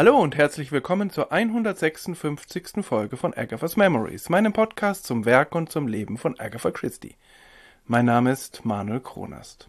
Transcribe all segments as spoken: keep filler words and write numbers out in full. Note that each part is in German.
Hallo und herzlich willkommen zur hundertsechsundfünfzigsten Folge von Agatha's Memories, meinem Podcast zum Werk und zum Leben von Agatha Christie. Mein Name ist Manuel Kronast.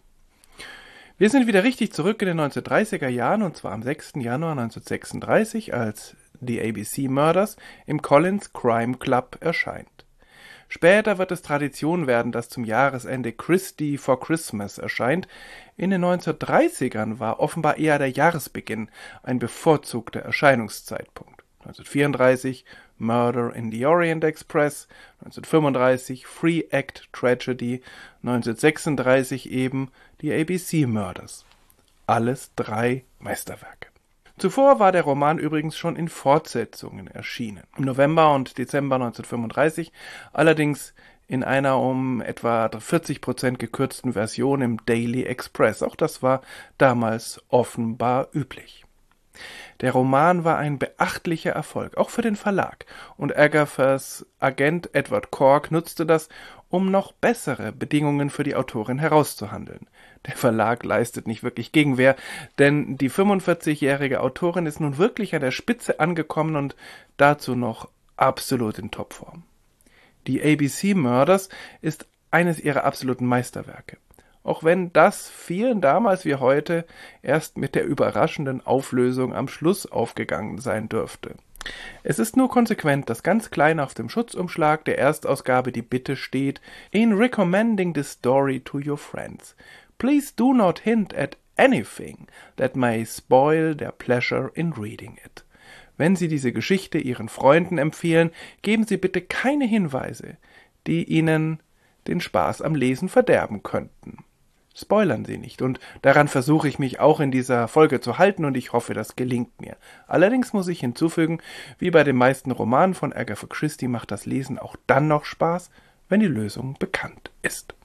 Wir sind wieder richtig zurück in den neunzehnhundertdreißiger Jahren, und zwar am sechsten Januar neunzehnhundertsechsunddreißig, als The A B C Murders im Collins Crime Club erscheint. Später wird es Tradition werden, dass zum Jahresende Christie for Christmas erscheint. In den neunzehnhundertdreißigern war offenbar eher der Jahresbeginn ein bevorzugter Erscheinungszeitpunkt. neunzehnhundertvierunddreißig Murder in the Orient Express, neunzehnhundertfünfunddreißig Free Act Tragedy, neunzehnhundertsechsunddreißig eben die A B C Murders. Alles drei Meisterwerke. Zuvor war der Roman übrigens schon in Fortsetzungen erschienen. Im November und Dezember neunzehnhundertfünfunddreißig, allerdings in einer um etwa vierzig Prozent gekürzten Version im Daily Express. Auch das war damals offenbar üblich. Der Roman war ein beachtlicher Erfolg, auch für den Verlag, und Agathas Agent Edward Cork nutzte das, um noch bessere Bedingungen für die Autorin herauszuhandeln. Der Verlag leistet nicht wirklich Gegenwehr, denn die fünfundvierzigjährige Autorin ist nun wirklich an der Spitze angekommen und dazu noch absolut in Topform. Die A B C Murders ist eines ihrer absoluten Meisterwerke. Auch wenn das vielen damals wie heute erst mit der überraschenden Auflösung am Schluss aufgegangen sein dürfte. Es ist nur konsequent, dass ganz klein auf dem Schutzumschlag der Erstausgabe die Bitte steht: In recommending this story to your friends, please do not hint at anything that may spoil their pleasure in reading it. Wenn Sie diese Geschichte Ihren Freunden empfehlen, geben Sie bitte keine Hinweise, die Ihnen den Spaß am Lesen verderben könnten. Spoilern Sie nicht, und daran versuche ich mich auch in dieser Folge zu halten, und ich hoffe, das gelingt mir. Allerdings muss ich hinzufügen, wie bei den meisten Romanen von Agatha Christie macht das Lesen auch dann noch Spaß, wenn die Lösung bekannt ist.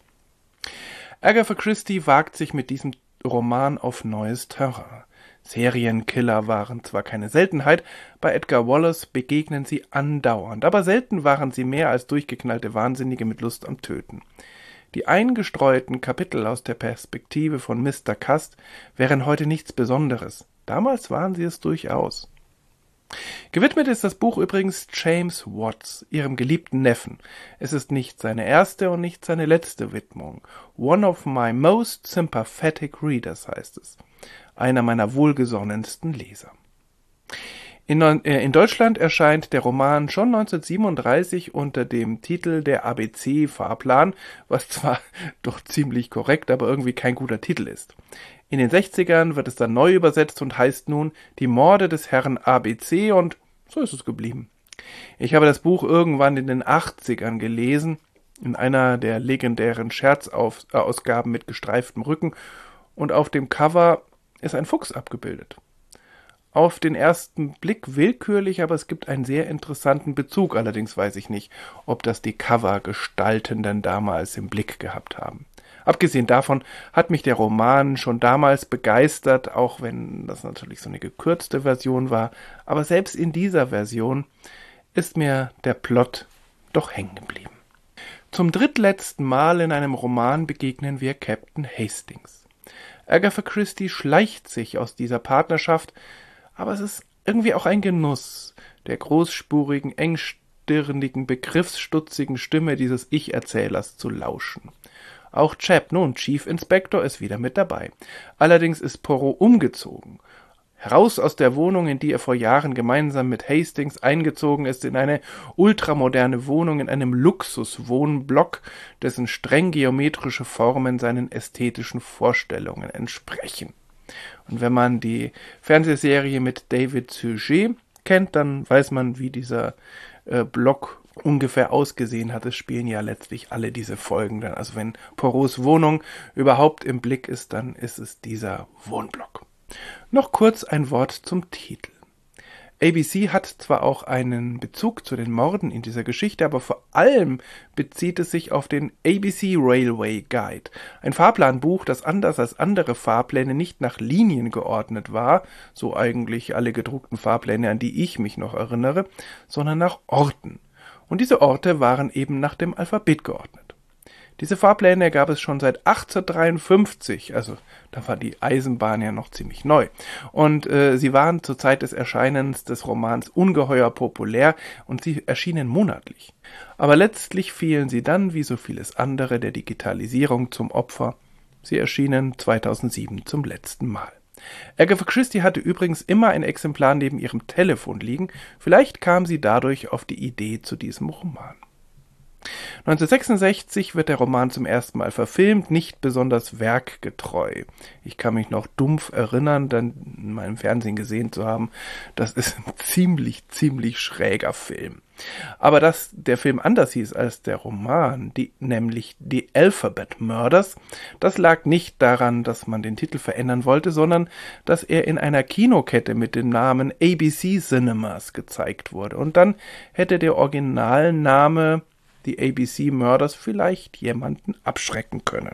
Agatha Christie wagt sich mit diesem Roman auf neues Terrain. Serienkiller waren zwar keine Seltenheit, bei Edgar Wallace begegnen sie andauernd, aber selten waren sie mehr als durchgeknallte Wahnsinnige mit Lust am Töten. Die eingestreuten Kapitel aus der Perspektive von Mister Cust wären heute nichts Besonderes. Damals waren sie es durchaus. Gewidmet ist das Buch übrigens James Watts, ihrem geliebten Neffen. Es ist nicht seine erste und nicht seine letzte Widmung. One of my most sympathetic readers heißt es. Einer meiner wohlgesonnensten Leser. In, äh, in Deutschland erscheint der Roman schon neunzehnhundertsiebenunddreißig unter dem Titel Der A B C-Fahrplan, was zwar doch ziemlich korrekt, aber irgendwie kein guter Titel ist. In den sechzigern wird es dann neu übersetzt und heißt nun Die Morde des Herrn A B C, und so ist es geblieben. Ich habe das Buch irgendwann in den achtzigern gelesen, in einer der legendären Scherzausgaben mit gestreiftem Rücken, und auf dem Cover ist ein Fuchs abgebildet. Auf den ersten Blick willkürlich, aber es gibt einen sehr interessanten Bezug. Allerdings weiß ich nicht, ob das die Covergestaltenden damals im Blick gehabt haben. Abgesehen davon hat mich der Roman schon damals begeistert, auch wenn das natürlich so eine gekürzte Version war. Aber selbst in dieser Version ist mir der Plot doch hängen geblieben. Zum drittletzten Mal in einem Roman begegnen wir Captain Hastings. Agatha Christie schleicht sich aus dieser Partnerschaft, aber es ist irgendwie auch ein Genuss, der großspurigen, engstirnigen, begriffsstutzigen Stimme dieses Ich-Erzählers zu lauschen. Auch Chap, nun Chief Inspector, ist wieder mit dabei. Allerdings ist Poirot umgezogen. Heraus aus der Wohnung, in die er vor Jahren gemeinsam mit Hastings eingezogen ist, in eine ultramoderne Wohnung in einem Luxuswohnblock, dessen streng geometrische Formen seinen ästhetischen Vorstellungen entsprechen. Und wenn man die Fernsehserie mit David Suchet kennt, dann weiß man, wie dieser äh, Block ungefähr ausgesehen hat. Es spielen ja letztlich alle diese Folgen dann. Also wenn Poirots Wohnung überhaupt im Blick ist, dann ist es dieser Wohnblock. Noch kurz ein Wort zum Titel. A B C hat zwar auch einen Bezug zu den Morden in dieser Geschichte, aber vor allem bezieht es sich auf den A B C Railway Guide, ein Fahrplanbuch, das anders als andere Fahrpläne nicht nach Linien geordnet war, so eigentlich alle gedruckten Fahrpläne, an die ich mich noch erinnere, sondern nach Orten. Und diese Orte waren eben nach dem Alphabet geordnet. Diese Fahrpläne gab es schon seit achtzehnhundertdreiundfünfzig, also da war die Eisenbahn ja noch ziemlich neu. Und äh, sie waren zur Zeit des Erscheinens des Romans ungeheuer populär und sie erschienen monatlich. Aber letztlich fielen sie dann, wie so vieles andere, der Digitalisierung zum Opfer. Sie erschienen zweitausendsieben zum letzten Mal. Agatha Christie hatte übrigens immer ein Exemplar neben ihrem Telefon liegen. Vielleicht kam sie dadurch auf die Idee zu diesem Roman. neunzehnhundertsechsundsechzig wird der Roman zum ersten Mal verfilmt, nicht besonders werkgetreu. Ich kann mich noch dumpf erinnern, dann in meinem Fernsehen gesehen zu haben, das ist ein ziemlich, ziemlich schräger Film. Aber dass der Film anders hieß als der Roman, die, nämlich The Alphabet Murders, das lag nicht daran, dass man den Titel verändern wollte, sondern dass er in einer Kinokette mit dem Namen A B C Cinemas gezeigt wurde. Und dann hätte der Originalname die A B C Murders vielleicht jemanden abschrecken können.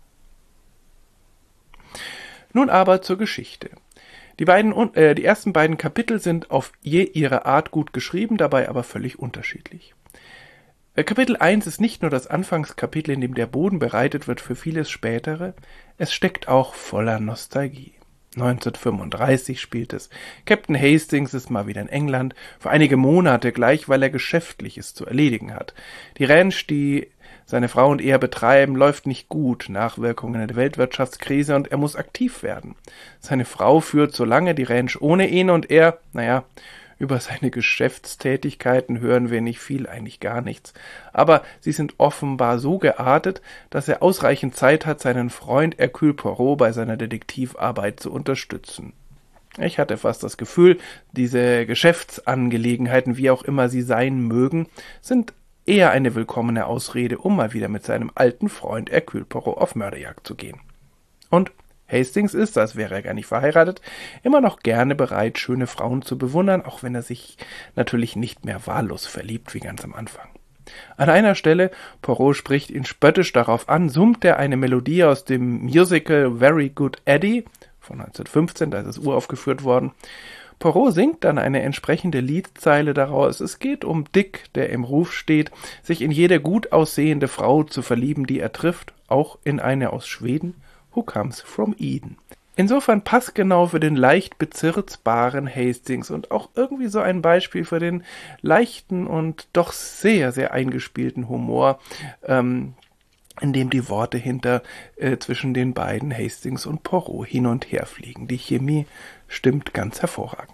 Nun aber zur Geschichte. Die, beiden, äh, die ersten beiden Kapitel sind auf je ihre Art gut geschrieben, dabei aber völlig unterschiedlich. Äh, Kapitel eins ist nicht nur das Anfangskapitel, in dem der Boden bereitet wird für vieles Spätere, es steckt auch voller Nostalgie. neunzehnhundertfünfunddreißig spielt es. Captain Hastings ist mal wieder in England, für einige Monate gleich, weil er Geschäftliches zu erledigen hat. Die Ranch, die seine Frau und er betreiben, läuft nicht gut, Nachwirkungen der Weltwirtschaftskrise, und er muss aktiv werden. Seine Frau führt so lange die Ranch ohne ihn und er, naja, über seine Geschäftstätigkeiten hören wir nicht viel, eigentlich gar nichts. Aber sie sind offenbar so geartet, dass er ausreichend Zeit hat, seinen Freund Hercule Poirot bei seiner Detektivarbeit zu unterstützen. Ich hatte fast das Gefühl, diese Geschäftsangelegenheiten, wie auch immer sie sein mögen, sind eher eine willkommene Ausrede, um mal wieder mit seinem alten Freund Hercule Poirot auf Mörderjagd zu gehen. Und Hastings ist, als wäre er gar nicht verheiratet, immer noch gerne bereit, schöne Frauen zu bewundern, auch wenn er sich natürlich nicht mehr wahllos verliebt wie ganz am Anfang. An einer Stelle, Poirot spricht ihn spöttisch darauf an, summt er eine Melodie aus dem Musical Very Good Eddie von neunzehnhundertfünfzehn, da ist es uraufgeführt worden. Poirot singt dann eine entsprechende Liedzeile daraus. Es geht um Dick, der im Ruf steht, sich in jede gut aussehende Frau zu verlieben, die er trifft, auch in eine aus Schweden, Who Comes from Eden. Insofern passgenau für den leicht bezirzbaren Hastings und auch irgendwie so ein Beispiel für den leichten und doch sehr, sehr eingespielten Humor, ähm, in dem die Worte hinter äh, zwischen den beiden Hastings und Poirot hin und her fliegen. Die Chemie stimmt ganz hervorragend.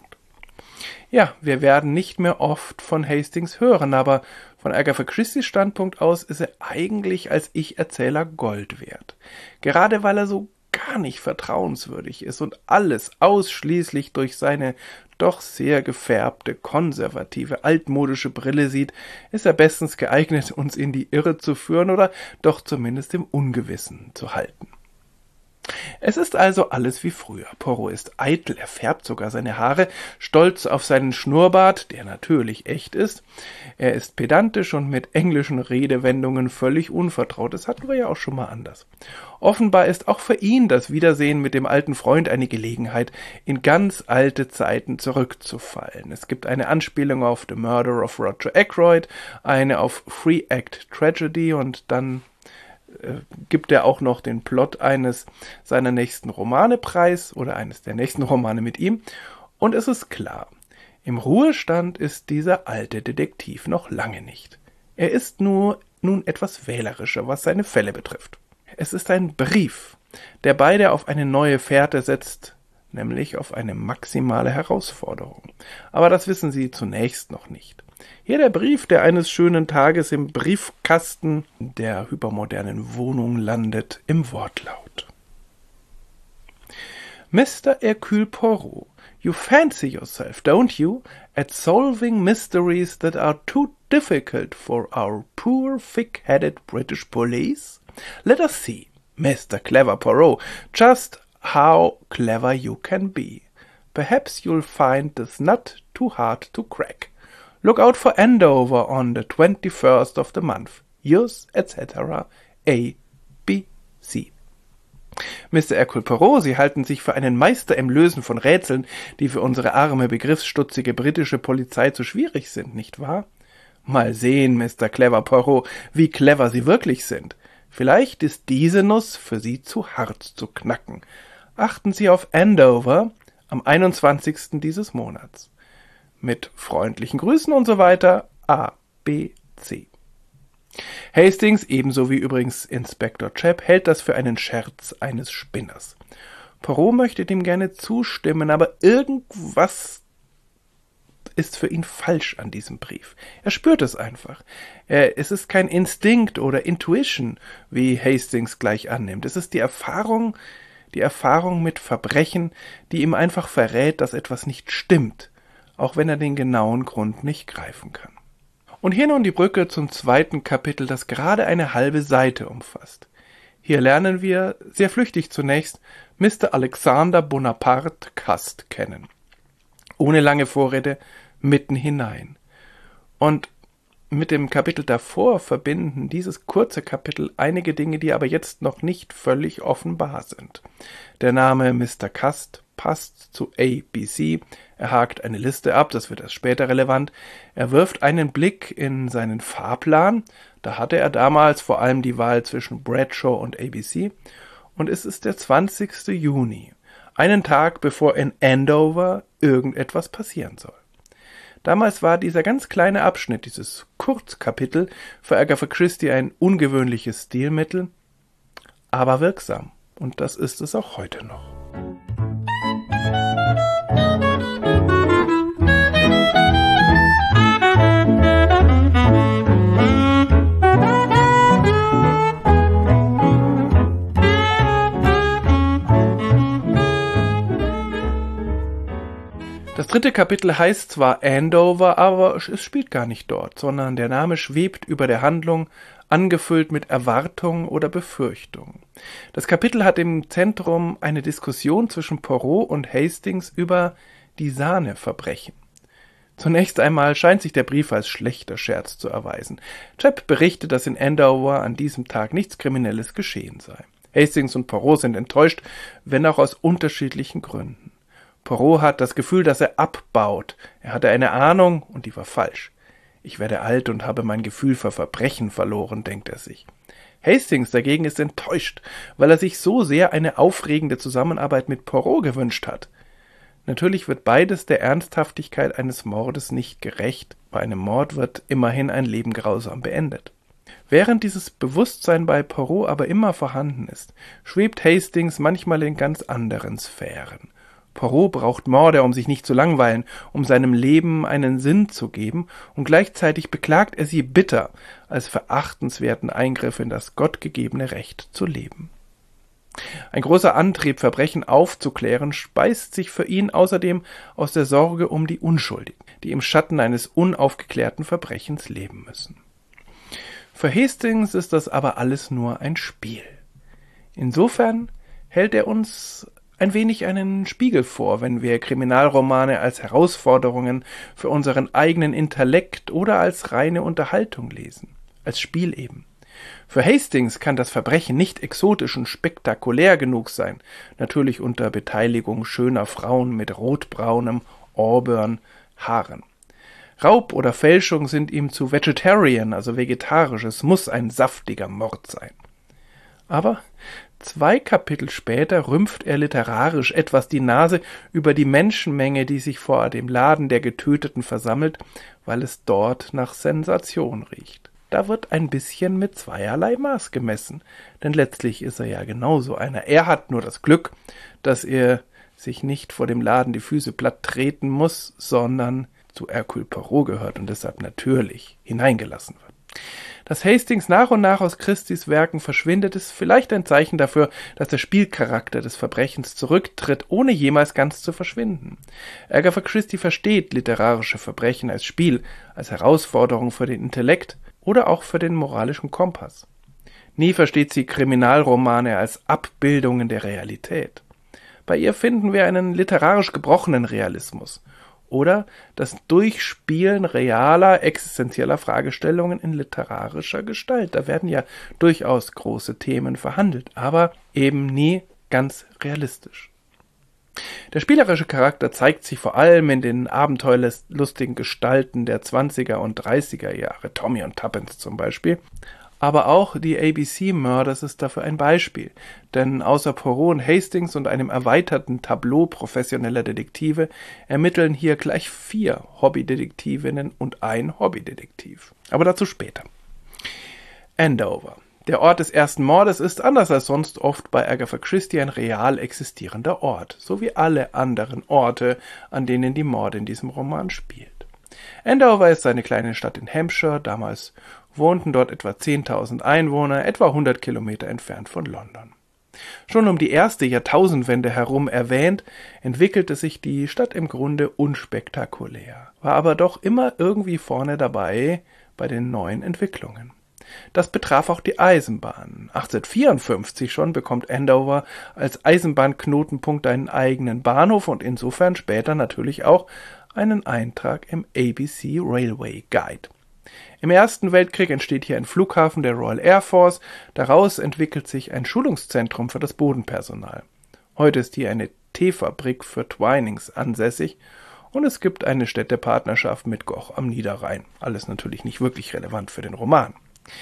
Ja, wir werden nicht mehr oft von Hastings hören, aber von Agatha Christies Standpunkt aus ist er eigentlich als Ich-Erzähler Gold wert. Gerade weil er so gar nicht vertrauenswürdig ist und alles ausschließlich durch seine doch sehr gefärbte, konservative, altmodische Brille sieht, ist er bestens geeignet, uns in die Irre zu führen oder doch zumindest im Ungewissen zu halten. Es ist also alles wie früher. Poirot ist eitel, er färbt sogar seine Haare, stolz auf seinen Schnurrbart, der natürlich echt ist. Er ist pedantisch und mit englischen Redewendungen völlig unvertraut. Das hatten wir ja auch schon mal anders. Offenbar ist auch für ihn das Wiedersehen mit dem alten Freund eine Gelegenheit, in ganz alte Zeiten zurückzufallen. Es gibt eine Anspielung auf The Murder of Roger Ackroyd, eine auf Three Act Tragedy und dann gibt er auch noch den Plot eines seiner nächsten Romane preis oder eines der nächsten Romane mit ihm. Und es ist klar, im Ruhestand ist dieser alte Detektiv noch lange nicht. Er ist nur nun etwas wählerischer, was seine Fälle betrifft. Es ist ein Brief, der beide auf eine neue Fährte setzt, nämlich auf eine maximale Herausforderung. Aber das wissen sie zunächst noch nicht. Hier der Brief, der eines schönen Tages im Briefkasten der hypermodernen Wohnung landet, im Wortlaut. Mister Hercule Poirot, you fancy yourself, don't you, at solving mysteries that are too difficult for our poor, thick-headed British police? Let us see, Mister Clever Poirot, just how clever you can be. Perhaps you'll find this nut too hard to crack. Look out for Andover on the twenty-first of the month. Yours, et cetera, A B C. Mister Hercule Poirot, Sie halten sich für einen Meister im Lösen von Rätseln, die für unsere arme, begriffsstutzige britische Polizei zu schwierig sind, nicht wahr? Mal sehen, Mister Clever Poirot, wie clever Sie wirklich sind. Vielleicht ist diese Nuss für Sie zu hart zu knacken. Achten Sie auf Andover am einundzwanzigsten dieses Monats. Mit freundlichen Grüßen und so weiter, A B C. Hastings, ebenso wie übrigens Inspektor Chapp, hält das für einen Scherz eines Spinners. Poirot möchte dem gerne zustimmen, aber irgendwas ist für ihn falsch an diesem Brief. Er spürt es einfach. Er, es ist kein Instinkt oder Intuition, wie Hastings gleich annimmt. Es ist die Erfahrung, die Erfahrung mit Verbrechen, die ihm einfach verrät, dass etwas nicht stimmt, auch wenn er den genauen Grund nicht greifen kann. Und hier nun die Brücke zum zweiten Kapitel, das gerade eine halbe Seite umfasst. Hier lernen wir, sehr flüchtig zunächst, Mister Alexander Bonaparte Cust kennen. Ohne lange Vorrede mitten hinein. Und mit dem Kapitel davor verbinden dieses kurze Kapitel einige Dinge, die aber jetzt noch nicht völlig offenbar sind. Der Name Mister Cust passt zu A B C, er hakt eine Liste ab, das wird erst später relevant, er wirft einen Blick in seinen Fahrplan, da hatte er damals vor allem die Wahl zwischen Bradshaw und A B C, und es ist der zwanzigste Juni, einen Tag bevor in Andover irgendetwas passieren soll. Damals war dieser ganz kleine Abschnitt, dieses Kurzkapitel, für Agatha Christie ein ungewöhnliches Stilmittel, aber wirksam, und das ist es auch heute noch. Das dritte Kapitel heißt zwar Andover, aber es spielt gar nicht dort, sondern der Name schwebt über der Handlung, angefüllt mit Erwartung oder Befürchtung. Das Kapitel hat im Zentrum eine Diskussion zwischen Poirot und Hastings über die Sahneverbrechen. Zunächst einmal scheint sich der Brief als schlechter Scherz zu erweisen. Chapp berichtet, dass in Andover an diesem Tag nichts Kriminelles geschehen sei. Hastings und Poirot sind enttäuscht, wenn auch aus unterschiedlichen Gründen. Poirot hat das Gefühl, dass er abbaut. Er hatte eine Ahnung, und die war falsch. Ich werde alt und habe mein Gefühl für Verbrechen verloren, denkt er sich. Hastings dagegen ist enttäuscht, weil er sich so sehr eine aufregende Zusammenarbeit mit Poirot gewünscht hat. Natürlich wird beides der Ernsthaftigkeit eines Mordes nicht gerecht. Bei einem Mord wird immerhin ein Leben grausam beendet. Während dieses Bewusstsein bei Poirot aber immer vorhanden ist, schwebt Hastings manchmal in ganz anderen Sphären. Poirot braucht Morde, um sich nicht zu langweilen, um seinem Leben einen Sinn zu geben, und gleichzeitig beklagt er sie bitter als verachtenswerten Eingriff in das gottgegebene Recht zu leben. Ein großer Antrieb, Verbrechen aufzuklären, speist sich für ihn außerdem aus der Sorge um die Unschuldigen, die im Schatten eines unaufgeklärten Verbrechens leben müssen. Für Hastings ist das aber alles nur ein Spiel. Insofern hält er uns ein wenig einen Spiegel vor, wenn wir Kriminalromane als Herausforderungen für unseren eigenen Intellekt oder als reine Unterhaltung lesen, als Spiel eben. Für Hastings kann das Verbrechen nicht exotisch und spektakulär genug sein, natürlich unter Beteiligung schöner Frauen mit rotbraunem Auburn Haaren. Raub oder Fälschung sind ihm zu vegetarian, also vegetarisch, es muss ein saftiger Mord sein. Aber zwei Kapitel später rümpft er literarisch etwas die Nase über die Menschenmenge, die sich vor dem Laden der Getöteten versammelt, weil es dort nach Sensation riecht. Da wird ein bisschen mit zweierlei Maß gemessen, denn letztlich ist er ja genauso einer. Er hat nur das Glück, dass er sich nicht vor dem Laden die Füße platt treten muss, sondern zu Hercule Poirot gehört und deshalb natürlich hineingelassen wird. Dass Hastings nach und nach aus Christies Werken verschwindet, ist vielleicht ein Zeichen dafür, dass der Spielcharakter des Verbrechens zurücktritt, ohne jemals ganz zu verschwinden. Agatha Christie versteht literarische Verbrechen als Spiel, als Herausforderung für den Intellekt oder auch für den moralischen Kompass. Nie versteht sie Kriminalromane als Abbildungen der Realität. Bei ihr finden wir einen literarisch gebrochenen Realismus oder das Durchspielen realer, existenzieller Fragestellungen in literarischer Gestalt. Da werden ja durchaus große Themen verhandelt, aber eben nie ganz realistisch. Der spielerische Charakter zeigt sich vor allem in den abenteuerlustigen Gestalten der zwanziger und dreißiger Jahre, Tommy und Tuppence zum Beispiel, Aber auch die A B C-Murders ist dafür ein Beispiel, denn außer Poirot und Hastings und einem erweiterten Tableau professioneller Detektive ermitteln hier gleich vier Hobbydetektivinnen und ein Hobbydetektiv. Aber dazu später. Andover. Der Ort des ersten Mordes ist, anders als sonst oft bei Agatha Christie, ein real existierender Ort, so wie alle anderen Orte, an denen die Morde in diesem Roman spielt. Andover ist eine kleine Stadt in Hampshire, damals wohnten dort etwa zehntausend Einwohner, etwa hundert Kilometer entfernt von London. Schon um die erste Jahrtausendwende herum erwähnt, entwickelte sich die Stadt im Grunde unspektakulär, war aber doch immer irgendwie vorne dabei bei den neuen Entwicklungen. Das betraf auch die Eisenbahn. achtzehnhundertvierundfünfzig schon bekommt Andover als Eisenbahnknotenpunkt einen eigenen Bahnhof und insofern später natürlich auch einen Eintrag im A B C Railway Guide. Im Ersten Weltkrieg entsteht hier ein Flughafen der Royal Air Force, daraus entwickelt sich ein Schulungszentrum für das Bodenpersonal. Heute ist hier eine Teefabrik für Twinings ansässig und es gibt eine Städtepartnerschaft mit Goch am Niederrhein. Alles natürlich nicht wirklich relevant für den Roman.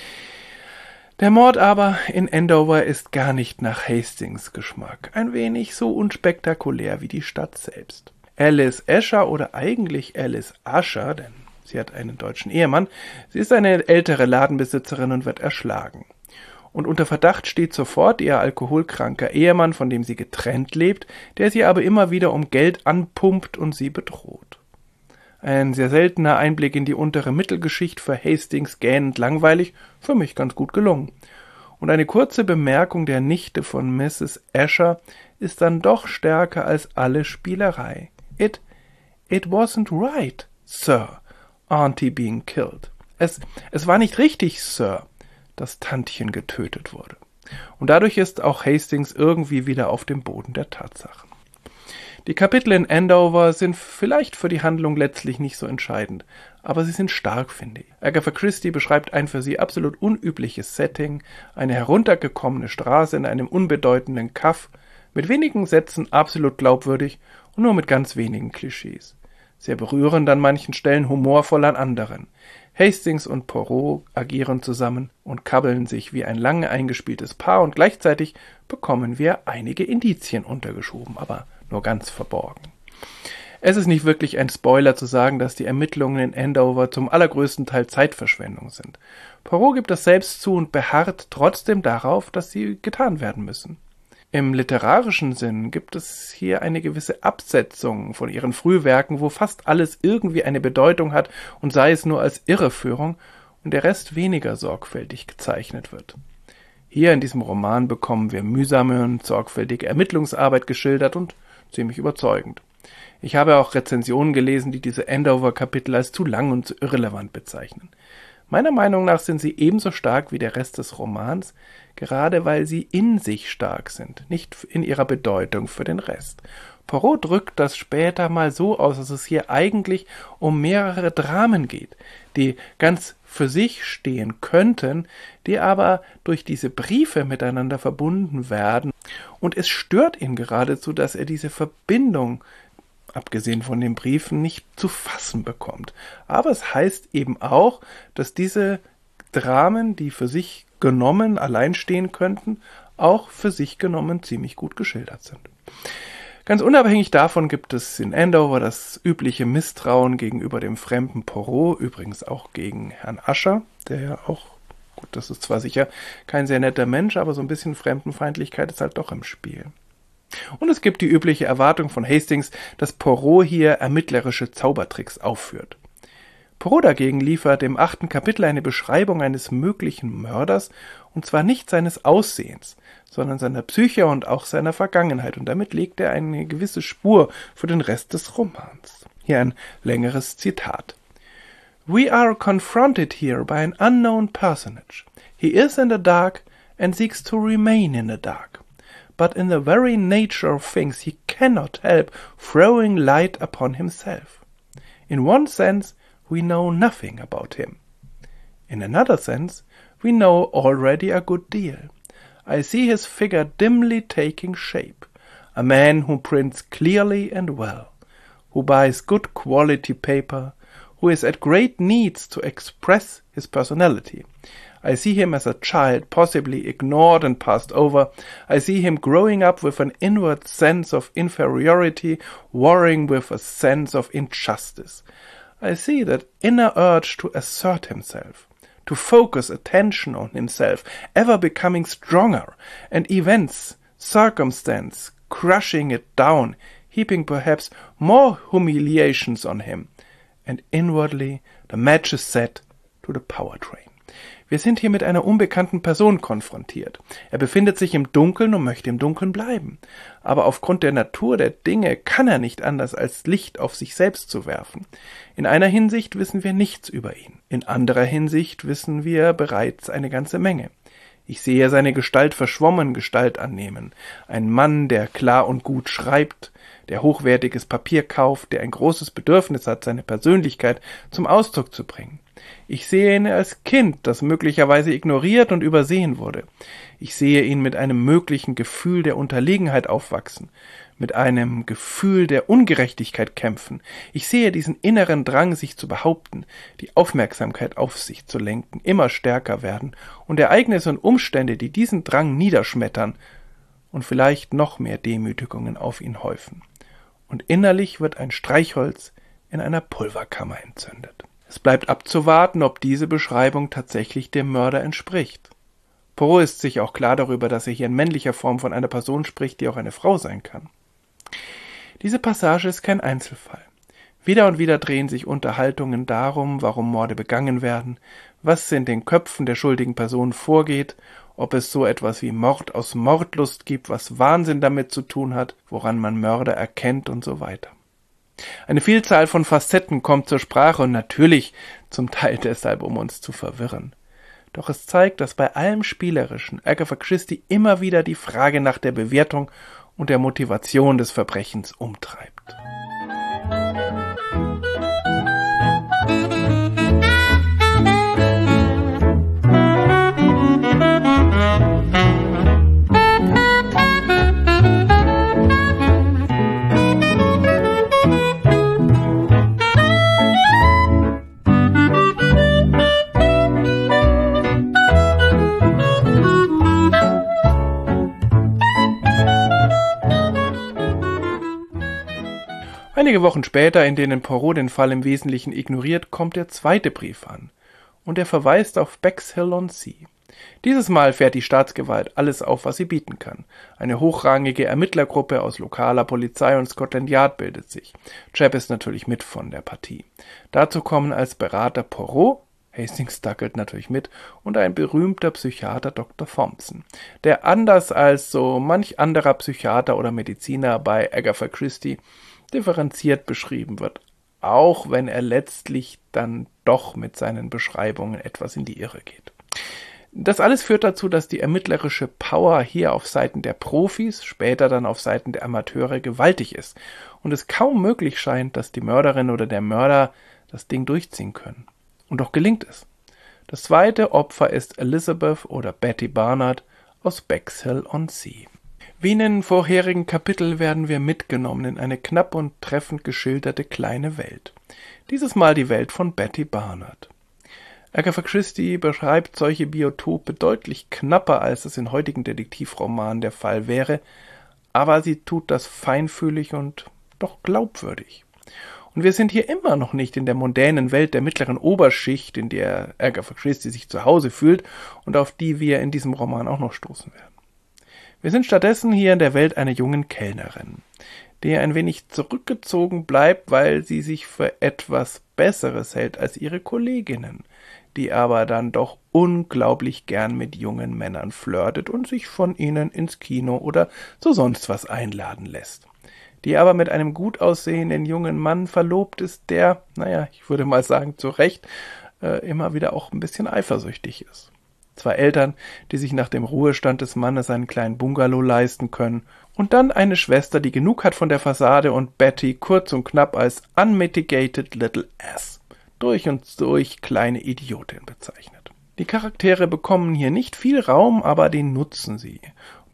Der Mord aber in Andover ist gar nicht nach Hastings Geschmack, ein wenig so unspektakulär wie die Stadt selbst. Alice Escher oder eigentlich Alice Usher, denn sie hat einen deutschen Ehemann, sie ist eine ältere Ladenbesitzerin und wird erschlagen. Und unter Verdacht steht sofort ihr alkoholkranker Ehemann, von dem sie getrennt lebt, der sie aber immer wieder um Geld anpumpt und sie bedroht. Ein sehr seltener Einblick in die untere Mittelschicht, für Hastings gähnend langweilig, für mich ganz gut gelungen. Und eine kurze Bemerkung der Nichte von Misses Escher ist dann doch stärker als alle Spielerei. It, it wasn't right, Sir, Auntie being killed. Es, es war nicht richtig, Sir, dass Tantchen getötet wurde. Und dadurch ist auch Hastings irgendwie wieder auf dem Boden der Tatsachen. Die Kapitel in Andover sind vielleicht für die Handlung letztlich nicht so entscheidend, aber sie sind stark, finde ich. Agatha Christie beschreibt ein für sie absolut unübliches Setting, eine heruntergekommene Straße in einem unbedeutenden Kaff, mit wenigen Sätzen absolut glaubwürdig und nur mit ganz wenigen Klischees. Sehr berührend an manchen Stellen, humorvoll an anderen. Hastings und Poirot agieren zusammen und kabbeln sich wie ein lange eingespieltes Paar und gleichzeitig bekommen wir einige Indizien untergeschoben, aber nur ganz verborgen. Es ist nicht wirklich ein Spoiler zu sagen, dass die Ermittlungen in Andover zum allergrößten Teil Zeitverschwendung sind. Poirot gibt das selbst zu und beharrt trotzdem darauf, dass sie getan werden müssen. Im literarischen Sinn gibt es hier eine gewisse Absetzung von ihren Frühwerken, wo fast alles irgendwie eine Bedeutung hat und sei es nur als Irreführung und der Rest weniger sorgfältig gezeichnet wird. Hier in diesem Roman bekommen wir mühsame und sorgfältige Ermittlungsarbeit geschildert und ziemlich überzeugend. Ich habe auch Rezensionen gelesen, die diese Andover-Kapitel als zu lang und zu irrelevant bezeichnen. Meiner Meinung nach sind sie ebenso stark wie der Rest des Romans, gerade weil sie in sich stark sind, nicht in ihrer Bedeutung für den Rest. Poirot drückt das später mal so aus, dass es hier eigentlich um mehrere Dramen geht, die ganz für sich stehen könnten, die aber durch diese Briefe miteinander verbunden werden. Und es stört ihn geradezu, dass er diese Verbindung, abgesehen von den Briefen, nicht zu fassen bekommt. Aber es heißt eben auch, dass diese Dramen, die für sich genommen allein stehen könnten, auch für sich genommen ziemlich gut geschildert sind. Ganz unabhängig davon gibt es in Andover das übliche Misstrauen gegenüber dem fremden Poirot, übrigens auch gegen Herrn Usher, der ja auch, gut, das ist zwar sicher kein sehr netter Mensch, aber so ein bisschen Fremdenfeindlichkeit ist halt doch im Spiel. Und es gibt die übliche Erwartung von Hastings, dass Poirot hier ermittlerische Zaubertricks aufführt. Poirot dagegen liefert im achten Kapitel eine Beschreibung eines möglichen Mörders, und zwar nicht seines Aussehens, sondern seiner Psyche und auch seiner Vergangenheit, und damit legt er eine gewisse Spur für den Rest des Romans. Hier ein längeres Zitat. We are confronted here by an unknown personage. He is in the dark and seeks to remain in the dark. But in the very nature of things he cannot help throwing light upon himself. In one sense, we know nothing about him. In another sense, we know already a good deal. I see his figure dimly taking shape, a man who prints clearly and well, who buys good quality paper, who is at great needs to express his personality. I see him as a child, possibly ignored and passed over. I see him growing up with an inward sense of inferiority, warring with a sense of injustice. I see that inner urge to assert himself, to focus attention on himself, ever becoming stronger, and events, circumstance, crushing it down, heaping perhaps more humiliations on him. And inwardly the match is set to the power train. Wir sind hier mit einer unbekannten Person konfrontiert. Er befindet sich im Dunkeln und möchte im Dunkeln bleiben. Aber aufgrund der Natur der Dinge kann er nicht anders, als Licht auf sich selbst zu werfen. In einer Hinsicht wissen wir nichts über ihn. In anderer Hinsicht wissen wir bereits eine ganze Menge. Ich sehe seine Gestalt verschwommen Gestalt annehmen. Ein Mann, der klar und gut schreibt, der hochwertiges Papier kauft, der ein großes Bedürfnis hat, seine Persönlichkeit zum Ausdruck zu bringen. Ich sehe ihn als Kind, das möglicherweise ignoriert und übersehen wurde. Ich sehe ihn mit einem möglichen Gefühl der Unterlegenheit aufwachsen, mit einem Gefühl der Ungerechtigkeit kämpfen. Ich sehe diesen inneren Drang, sich zu behaupten, die Aufmerksamkeit auf sich zu lenken, immer stärker werden und Ereignisse und Umstände, die diesen Drang niederschmettern und vielleicht noch mehr Demütigungen auf ihn häufen. Und innerlich wird ein Streichholz in einer Pulverkammer entzündet. Es bleibt abzuwarten, ob diese Beschreibung tatsächlich dem Mörder entspricht. Poirot ist sich auch klar darüber, dass er hier in männlicher Form von einer Person spricht, die auch eine Frau sein kann. Diese Passage ist kein Einzelfall. Wieder und wieder drehen sich Unterhaltungen darum, warum Morde begangen werden, was in den Köpfen der schuldigen Personen vorgeht, ob es so etwas wie Mord aus Mordlust gibt, was Wahnsinn damit zu tun hat, woran man Mörder erkennt und so weiter. Eine Vielzahl von Facetten kommt zur Sprache und natürlich zum Teil deshalb, um uns zu verwirren. Doch es zeigt, dass bei allem Spielerischen Agatha Christie immer wieder die Frage nach der Bewertung und der Motivation des Verbrechens umtreibt. Einige Wochen später, in denen Poirot den Fall im Wesentlichen ignoriert, kommt der zweite Brief an. Und er verweist auf Bexhill-on-Sea. Dieses Mal fährt die Staatsgewalt alles auf, was sie bieten kann. Eine hochrangige Ermittlergruppe aus lokaler Polizei und Scotland Yard bildet sich. Chap ist natürlich mit von der Partie. Dazu kommen als Berater Poirot, Hastings dackelt natürlich mit, und ein berühmter Psychiater Doktor Thompson, der anders als so manch anderer Psychiater oder Mediziner bei Agatha Christie differenziert beschrieben wird, auch wenn er letztlich dann doch mit seinen Beschreibungen etwas in die Irre geht. Das alles führt dazu, dass die ermittlerische Power hier auf Seiten der Profis, später dann auf Seiten der Amateure gewaltig ist und es kaum möglich scheint, dass die Mörderin oder der Mörder das Ding durchziehen können. Und doch gelingt es. Das zweite Opfer ist Elizabeth oder Betty Barnard aus Bexhill-on-Sea. Wie in den vorherigen Kapitel werden wir mitgenommen in eine knapp und treffend geschilderte kleine Welt. Dieses Mal die Welt von Betty Barnard. Agatha Christie beschreibt solche Biotope deutlich knapper, als es in heutigen Detektivromanen der Fall wäre, aber sie tut das feinfühlig und doch glaubwürdig. Und wir sind hier immer noch nicht in der mondänen Welt der mittleren Oberschicht, in der Agatha Christie sich zu Hause fühlt und auf die wir in diesem Roman auch noch stoßen werden. Wir sind stattdessen hier in der Welt einer jungen Kellnerin, die ein wenig zurückgezogen bleibt, weil sie sich für etwas Besseres hält als ihre Kolleginnen, die aber dann doch unglaublich gern mit jungen Männern flirtet und sich von ihnen ins Kino oder so sonst was einladen lässt. Die aber mit einem gut aussehenden jungen Mann verlobt ist, der, naja, ich würde mal sagen, zu Recht, äh, immer wieder auch ein bisschen eifersüchtig ist. Zwei Eltern, die sich nach dem Ruhestand des Mannes einen kleinen Bungalow leisten können. Und dann eine Schwester, die genug hat von der Fassade und Betty kurz und knapp als unmitigated little ass, durch und durch kleine Idiotin bezeichnet. Die Charaktere bekommen hier nicht viel Raum, aber den nutzen sie.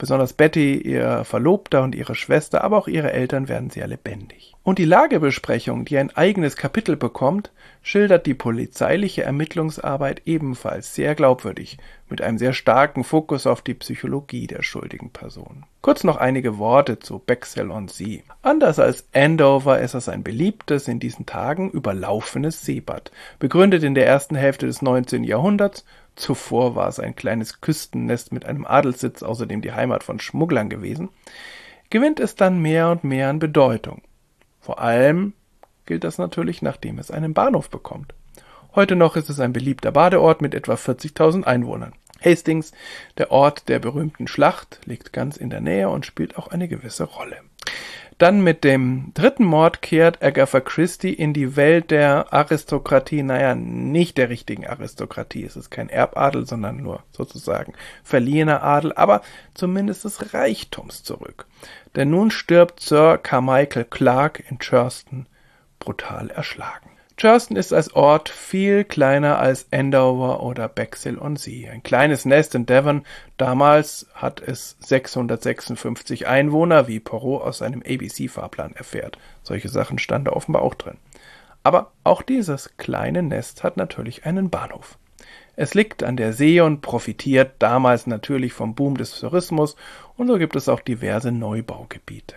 Besonders Betty, ihr Verlobter und ihre Schwester, aber auch ihre Eltern werden sehr lebendig. Und die Lagebesprechung, die ein eigenes Kapitel bekommt, schildert die polizeiliche Ermittlungsarbeit ebenfalls sehr glaubwürdig, mit einem sehr starken Fokus auf die Psychologie der schuldigen Person. Kurz noch einige Worte zu Bexhill-on-Sea. Anders als Andover ist es ein beliebtes, in diesen Tagen überlaufenes Seebad, begründet in der ersten Hälfte des neunzehnten Jahrhunderts. Zuvor war es ein kleines Küstennest mit einem Adelssitz, außerdem die Heimat von Schmugglern gewesen, gewinnt es dann mehr und mehr an Bedeutung. Vor allem gilt das natürlich, nachdem es einen Bahnhof bekommt. Heute noch ist es ein beliebter Badeort mit etwa vierzigtausend Einwohnern. Hastings, der Ort der berühmten Schlacht, liegt ganz in der Nähe und spielt auch eine gewisse Rolle. Dann mit dem dritten Mord kehrt Agatha Christie in die Welt der Aristokratie, naja, nicht der richtigen Aristokratie, es ist kein Erbadel, sondern nur sozusagen verliehener Adel, aber zumindest des Reichtums zurück. Denn nun stirbt Sir Carmichael Clarke in Churston brutal erschlagen. Churston ist als Ort viel kleiner als Andover oder Bexhill-on-Sea. Ein kleines Nest in Devon. Damals hat es sechshundertsechsundfünfzig Einwohner, wie Poirot aus seinem A B C-Fahrplan erfährt. Solche Sachen standen da offenbar auch drin. Aber auch dieses kleine Nest hat natürlich einen Bahnhof. Es liegt an der See und profitiert damals natürlich vom Boom des Tourismus, und so gibt es auch diverse Neubaugebiete.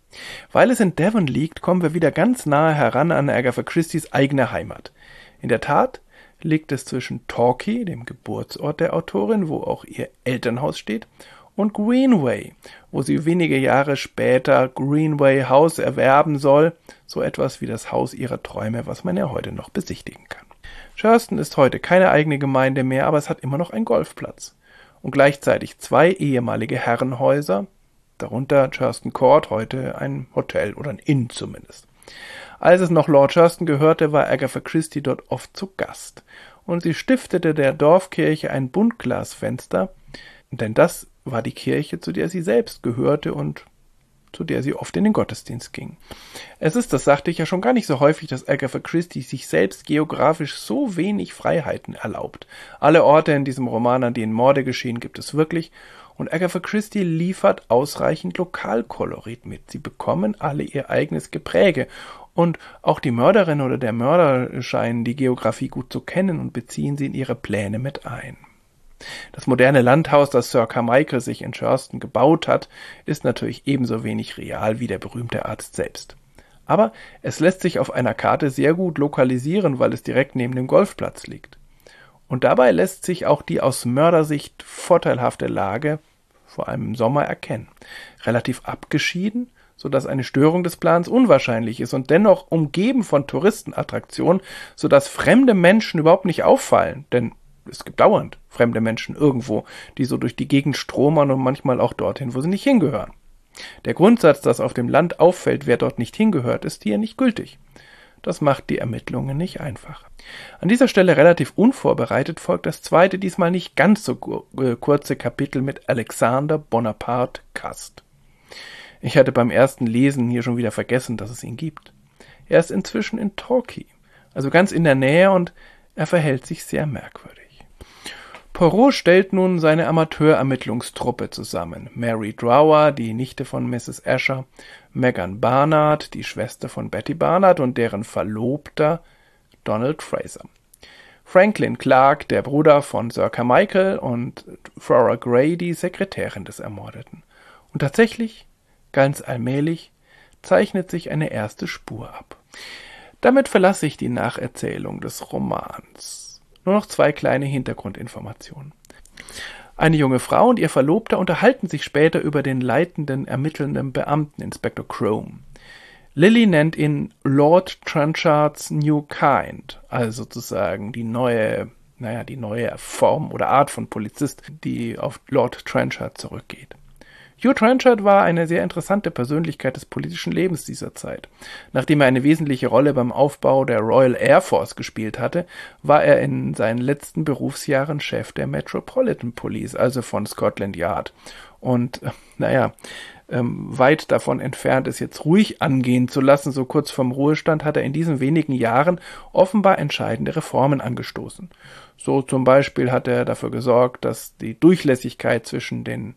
Weil es in Devon liegt, kommen wir wieder ganz nahe heran an Agatha Christies eigene Heimat. In der Tat liegt es zwischen Torquay, dem Geburtsort der Autorin, wo auch ihr Elternhaus steht, und Greenway, wo sie wenige Jahre später Greenway House erwerben soll, so etwas wie das Haus ihrer Träume, was man ja heute noch besichtigen kann. Churston ist heute keine eigene Gemeinde mehr, aber es hat immer noch einen Golfplatz und gleichzeitig zwei ehemalige Herrenhäuser, darunter Churston Court, heute ein Hotel oder ein Inn zumindest. Als es noch Lord Churston gehörte, war Agatha Christie dort oft zu Gast, und sie stiftete der Dorfkirche ein Buntglasfenster, denn das war die Kirche, zu der sie selbst gehörte und zu der sie oft in den Gottesdienst ging. Es ist, das sagte ich ja schon, gar nicht so häufig, dass Agatha Christie sich selbst geografisch so wenig Freiheiten erlaubt. Alle Orte in diesem Roman, an denen Morde geschehen, gibt es wirklich, und Agatha Christie liefert ausreichend Lokalkolorit mit. Sie bekommen alle ihr eigenes Gepräge, und auch die Mörderin oder der Mörder scheinen die Geografie gut zu kennen und beziehen sie in ihre Pläne mit ein. Das moderne Landhaus, das Sir Carmichael sich in Churston gebaut hat, ist natürlich ebenso wenig real wie der berühmte Arzt selbst. Aber es lässt sich auf einer Karte sehr gut lokalisieren, weil es direkt neben dem Golfplatz liegt. Und dabei lässt sich auch die aus Mördersicht vorteilhafte Lage, vor allem im Sommer, erkennen. Relativ abgeschieden, sodass eine Störung des Plans unwahrscheinlich ist, und dennoch umgeben von Touristenattraktionen, sodass fremde Menschen überhaupt nicht auffallen, denn es gibt dauernd fremde Menschen irgendwo, die so durch die Gegend stromern und manchmal auch dorthin, wo sie nicht hingehören. Der Grundsatz, dass auf dem Land auffällt, wer dort nicht hingehört, ist hier nicht gültig. Das macht die Ermittlungen nicht einfach. An dieser Stelle relativ unvorbereitet folgt das zweite, diesmal nicht ganz so kurze Kapitel mit Alexander Bonaparte Cust. Ich hatte beim ersten Lesen hier schon wieder vergessen, dass es ihn gibt. Er ist inzwischen in Torquay, also ganz in der Nähe, und er verhält sich sehr merkwürdig. Poirot stellt nun seine Amateurermittlungstruppe zusammen. Mary Drower, die Nichte von Misses Asher, Megan Barnard, die Schwester von Betty Barnard, und deren Verlobter Donald Fraser. Franklin Clarke, der Bruder von Sir Carmichael, und Flora Gray, die Sekretärin des Ermordeten. Und tatsächlich, ganz allmählich, zeichnet sich eine erste Spur ab. Damit verlasse ich die Nacherzählung des Romans. Nur noch zwei kleine Hintergrundinformationen. Eine junge Frau und ihr Verlobter unterhalten sich später über den leitenden, ermittelnden Beamten, Inspektor Crome. Lily nennt ihn Lord Trenchards New Kind, also sozusagen die neue, naja, die neue Form oder Art von Polizist, die auf Lord Trenchard zurückgeht. Hugh Trenchard war eine sehr interessante Persönlichkeit des politischen Lebens dieser Zeit. Nachdem er eine wesentliche Rolle beim Aufbau der Royal Air Force gespielt hatte, war er in seinen letzten Berufsjahren Chef der Metropolitan Police, also von Scotland Yard. Und, naja, ähm, weit davon entfernt, es jetzt ruhig angehen zu lassen, so kurz vorm Ruhestand, hat er in diesen wenigen Jahren offenbar entscheidende Reformen angestoßen. So zum Beispiel hat er dafür gesorgt, dass die Durchlässigkeit zwischen den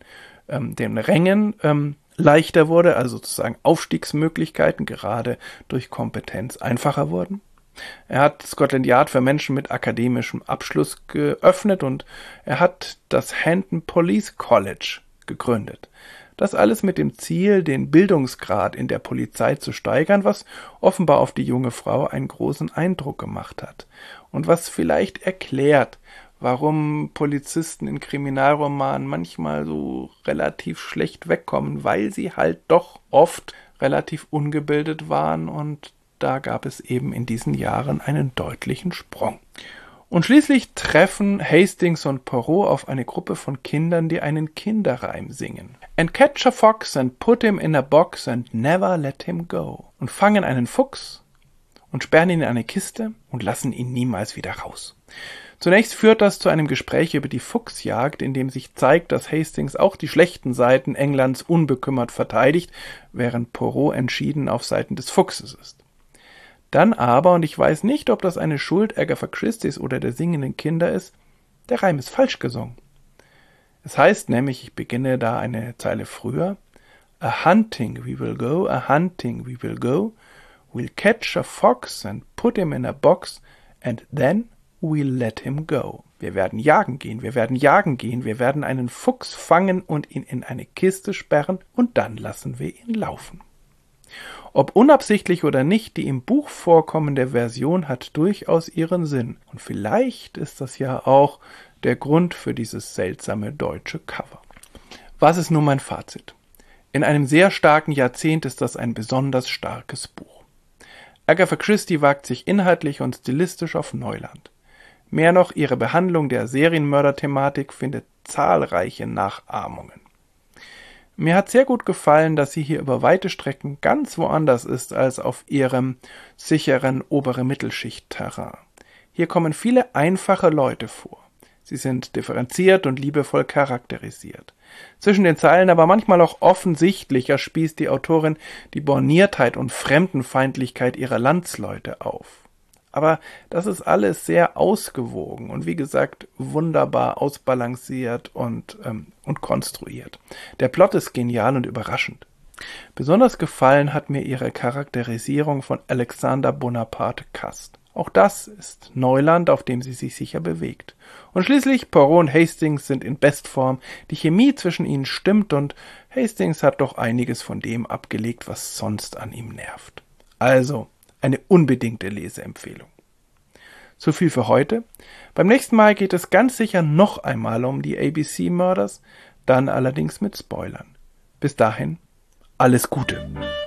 ähm, den Rängen ähm, leichter wurde, also sozusagen Aufstiegsmöglichkeiten gerade durch Kompetenz einfacher wurden. Er hat Scotland Yard für Menschen mit akademischem Abschluss geöffnet und er hat das Hendon Police College gegründet. Das alles mit dem Ziel, den Bildungsgrad in der Polizei zu steigern, was offenbar auf die junge Frau einen großen Eindruck gemacht hat und was vielleicht erklärt, warum Polizisten in Kriminalromanen manchmal so relativ schlecht wegkommen, weil sie halt doch oft relativ ungebildet waren und da gab es eben in diesen Jahren einen deutlichen Sprung. Und schließlich treffen Hastings und Poirot auf eine Gruppe von Kindern, die einen Kinderreim singen. And catch a fox and put him in a box and never let him go. Und fangen einen Fuchs und sperren ihn in eine Kiste und lassen ihn niemals wieder raus. Zunächst führt das zu einem Gespräch über die Fuchsjagd, in dem sich zeigt, dass Hastings auch die schlechten Seiten Englands unbekümmert verteidigt, während Poirot entschieden auf Seiten des Fuchses ist. Dann aber, und ich weiß nicht, ob das eine Schuld Agatha Christies oder der singenden Kinder ist, der Reim ist falsch gesungen. Es heißt nämlich, ich beginne da eine Zeile früher, A hunting we will go, a hunting we will go, we'll catch a fox and put him in a box, and then we'll let him go. Wir werden jagen gehen, wir werden jagen gehen, wir werden einen Fuchs fangen und ihn in eine Kiste sperren, und dann lassen wir ihn laufen. Ob unabsichtlich oder nicht, die im Buch vorkommende Version hat durchaus ihren Sinn. Und vielleicht ist das ja auch der Grund für dieses seltsame deutsche Cover. Was ist nun mein Fazit? In einem sehr starken Jahrzehnt ist das ein besonders starkes Buch. Agatha Christie wagt sich inhaltlich und stilistisch auf Neuland. Mehr noch, ihre Behandlung der Serienmörder-Thematik findet zahlreiche Nachahmungen. Mir hat sehr gut gefallen, dass sie hier über weite Strecken ganz woanders ist als auf ihrem sicheren obere Mittelschicht-Terrain. Hier kommen viele einfache Leute vor. Sie sind differenziert und liebevoll charakterisiert. Zwischen den Zeilen aber manchmal auch offensichtlich erspießt die Autorin die Borniertheit und Fremdenfeindlichkeit ihrer Landsleute auf. Aber das ist alles sehr ausgewogen und wie gesagt wunderbar ausbalanciert und, ähm, und konstruiert. Der Plot ist genial und überraschend. Besonders gefallen hat mir ihre Charakterisierung von Alexander Bonaparte Cust. Auch das ist Neuland, auf dem sie sich sicher bewegt. Und schließlich Poirot und Hastings sind in Bestform, die Chemie zwischen ihnen stimmt und Hastings hat doch einiges von dem abgelegt, was sonst an ihm nervt. Also eine unbedingte Leseempfehlung. So viel für heute. Beim nächsten Mal geht es ganz sicher noch einmal um die A B C-Murders, dann allerdings mit Spoilern. Bis dahin, alles Gute.